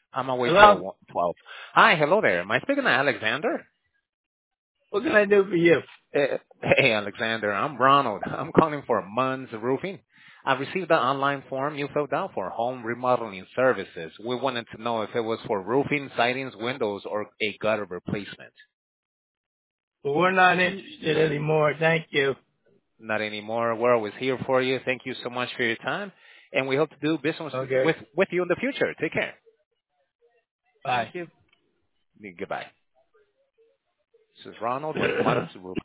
I'm away till Hello? 12. Hi, hello there. Am I speaking to Alexander? What can I do for you? Hey, Alexander. I'm Ronald. I'm calling for Munns Roofing. I received the online form you filled out for home remodeling services. We wanted to know if it was for roofing, sidings, windows, or a gutter replacement. Well, we're not interested anymore. Thank you. Not anymore. We're always here for you. Thank you so much for your time, and we hope to do business Okay. with you in the future. Take care. Bye. Thank you. Goodbye. This is Ronald with Munns Roofing.